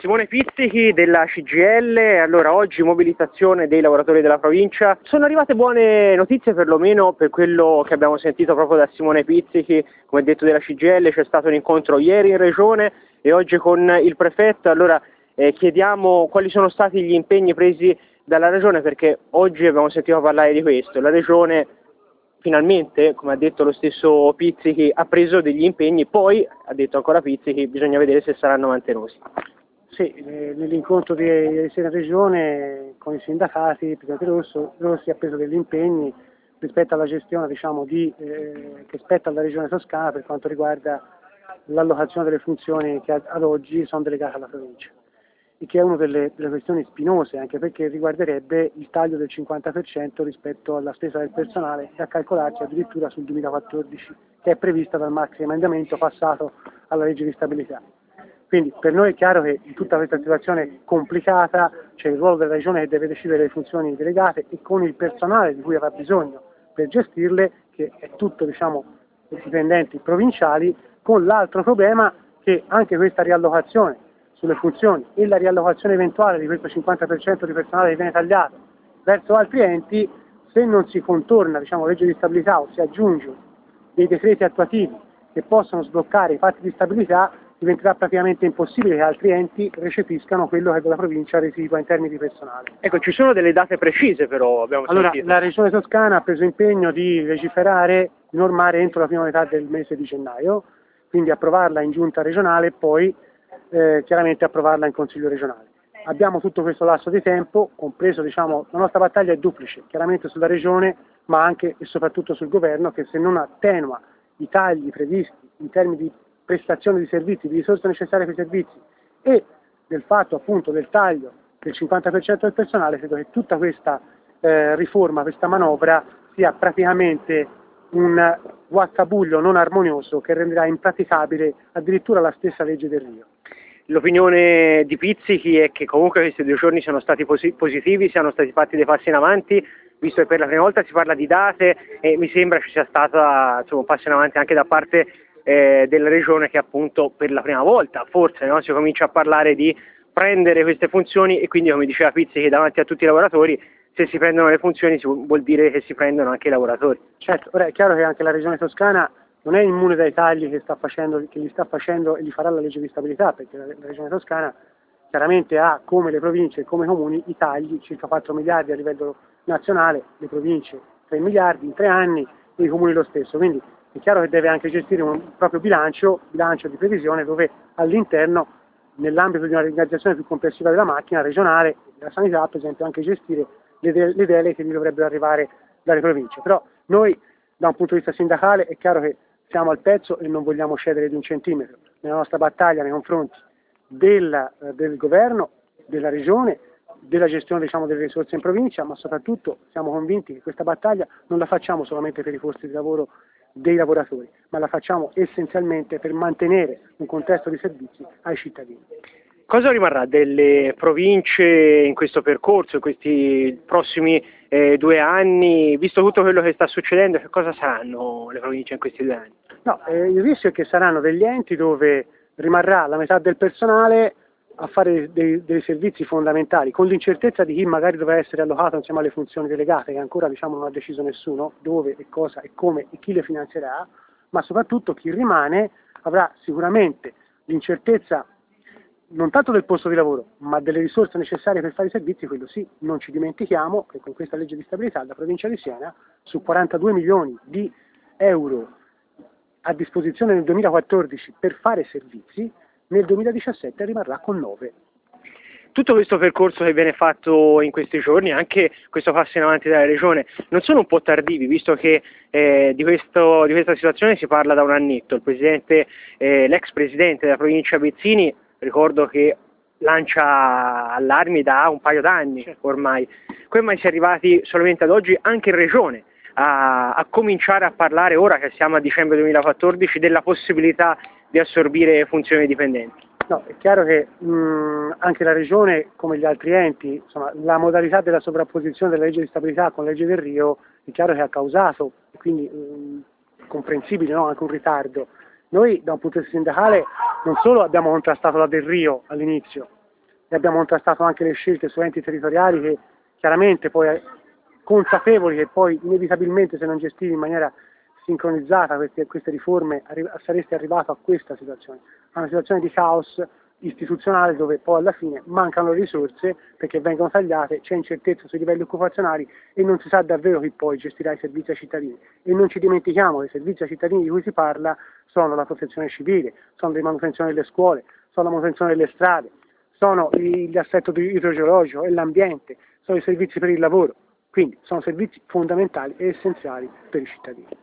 Simone Pizzichi della CGIL. Allora, oggi mobilitazione dei lavoratori della provincia. Sono arrivate buone notizie, perlomeno per quello che abbiamo sentito proprio da Simone Pizzichi, come detto della CGIL. C'è stato un incontro ieri in regione e oggi con il prefetto. Allora chiediamo quali sono stati gli impegni presi dalla regione, perché oggi abbiamo sentito parlare di questo. La regione finalmente, come ha detto lo stesso Pizzichi, ha preso degli impegni, poi, ha detto ancora Pizzichi, bisogna vedere se saranno mantenuti. Sì, nell'incontro di ieri sera in regione con i sindacati, il Presidente Rossi ha preso degli impegni rispetto alla gestione che spetta alla Regione Toscana per quanto riguarda l'allocazione delle funzioni che ad oggi sono delegate alla provincia, e che è una delle questioni spinose, anche perché riguarderebbe il taglio del 50% rispetto alla spesa del personale, da calcolarsi addirittura sul 2014, che è prevista dal maxi emendamento passato alla legge di stabilità. Quindi per noi è chiaro che in tutta questa situazione complicata c'è il ruolo della Regione che deve decidere le funzioni delegate e con il personale di cui avrà bisogno per gestirle, che è tutto dipendenti provinciali, con l'altro problema che anche questa riallocazione sulle funzioni e la riallocazione eventuale di questo 50% di personale che viene tagliato verso altri enti, se non si contorna legge di stabilità o si aggiunge dei decreti attuativi che possono sbloccare i patti di stabilità, diventerà praticamente impossibile che altri enti recepiscano quello che dalla provincia residua in termini di personale. Ecco, ci sono delle date precise però, abbiamo sentito. La Regione Toscana ha preso impegno di legiferare, di normare entro la prima metà del mese di gennaio, quindi approvarla in giunta regionale e poi chiaramente approvarla in Consiglio regionale. Abbiamo tutto questo lasso di tempo, compreso la nostra battaglia è duplice, chiaramente sulla Regione, ma anche e soprattutto sul Governo, che se non attenua i tagli previsti in termini di prestazione di servizi, di risorse necessarie per i servizi e del fatto appunto del taglio del 50% del personale, credo che tutta questa riforma, questa manovra sia praticamente un guazzabuglio non armonioso che renderà impraticabile addirittura la stessa legge del Rio. L'opinione di Pizzichi è che comunque questi 2 giorni siano stati positivi, siano stati fatti dei passi in avanti, visto che per la prima volta si parla di date e mi sembra ci sia stato un passo in avanti anche da parte della regione, che appunto per la prima volta forse si comincia a parlare di prendere queste funzioni, e quindi, come diceva Pizzichi, davanti a tutti i lavoratori, se si prendono le funzioni vuol dire che si prendono anche i lavoratori. Certo, ora è chiaro che anche la Regione Toscana non è immune dai tagli che gli sta facendo e gli farà la legge di stabilità, perché la Regione Toscana chiaramente ha, come le province e come i comuni, i tagli, circa 4 miliardi a livello nazionale, le province 3 miliardi in 3 anni e i comuni lo stesso, quindi è chiaro che deve anche gestire un proprio bilancio di previsione, dove all'interno, nell'ambito di una organizzazione più complessiva della macchina regionale, della sanità, per esempio, anche gestire le deleghe che gli dovrebbero arrivare dalle province. Però noi, da un punto di vista sindacale, è chiaro che siamo al pezzo e non vogliamo cedere di un centimetro nella nostra battaglia nei confronti del governo, della regione, della gestione delle risorse in provincia, ma soprattutto siamo convinti che questa battaglia non la facciamo solamente per i posti di lavoro dei lavoratori, ma la facciamo essenzialmente per mantenere un contesto di servizi ai cittadini. Cosa rimarrà delle province in questo percorso, in questi prossimi 2 anni, visto tutto quello che sta succedendo? Che cosa saranno le province in questi 2 anni? No, il rischio è che saranno degli enti dove rimarrà la metà del personale a fare dei servizi fondamentali, con l'incertezza di chi magari dovrà essere allocato insieme alle funzioni delegate, che ancora non ha deciso nessuno dove e cosa e come e chi le finanzierà, ma soprattutto chi rimane avrà sicuramente l'incertezza non tanto del posto di lavoro, ma delle risorse necessarie per fare i servizi. Quello sì. Non ci dimentichiamo che con questa legge di stabilità la provincia di Siena, su 42 milioni di euro a disposizione nel 2014 per fare servizi, nel 2017 rimarrà con 9. Tutto questo percorso che viene fatto in questi giorni, anche questo passo in avanti della Regione, non sono un po' tardivi, visto che di questa situazione si parla da un annetto. L'ex presidente della provincia Bezzini, ricordo che lancia allarmi da un paio d'anni ormai. Come mai si è arrivati solamente ad oggi, anche in Regione, a cominciare a parlare, ora che siamo a dicembre 2014, della possibilità di assorbire funzioni dipendenti? No, è chiaro che anche la Regione, come gli altri enti, la modalità della sovrapposizione della legge di stabilità con la legge del Rio è chiaro che ha causato, quindi comprensibile, anche un ritardo. Noi da un punto di vista sindacale non solo abbiamo contrastato la del Rio all'inizio, e abbiamo contrastato anche le scelte su enti territoriali che chiaramente poi consapevoli che poi inevitabilmente se non gestivi in maniera sincronizzata queste riforme saresti arrivato a questa situazione, a una situazione di caos istituzionale dove poi alla fine mancano le risorse perché vengono tagliate, c'è incertezza sui livelli occupazionali e non si sa davvero chi poi gestirà i servizi ai cittadini. E non ci dimentichiamo che i servizi ai cittadini di cui si parla sono la protezione civile, sono la manutenzione delle scuole, sono la manutenzione delle strade, sono l'assetto idrogeologico e l'ambiente, sono i servizi per il lavoro, quindi sono servizi fondamentali e essenziali per i cittadini.